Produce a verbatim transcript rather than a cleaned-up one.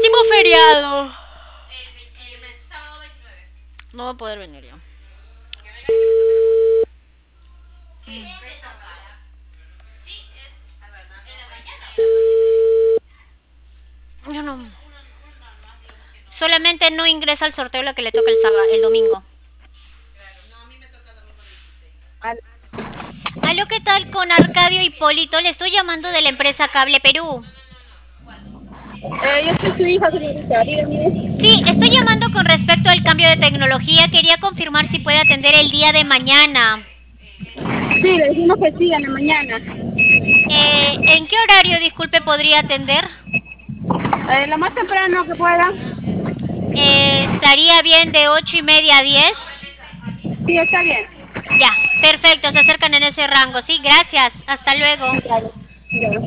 último feriado. No voy a poder venir yo. Yo no. Solamente no ingresa al sorteo lo que le toca el sábado, el domingo. Aló, ¿qué tal con Arcadio Hipólito? Le estoy llamando de la empresa Cable Perú. Eh, yo soy su hija, señorita. Dígame. Sí, estoy llamando con respecto al cambio de tecnología. Quería confirmar si puede atender el día de mañana. Sí, le decimos que sí, en la mañana. Eh, ¿En qué horario, disculpe, podría atender? Eh, lo más temprano que pueda. Eh, ¿Estaría bien de ocho y media a diez? Sí, está bien. Ya, perfecto, se acercan en ese rango. Sí, gracias. Hasta luego. Claro. Claro.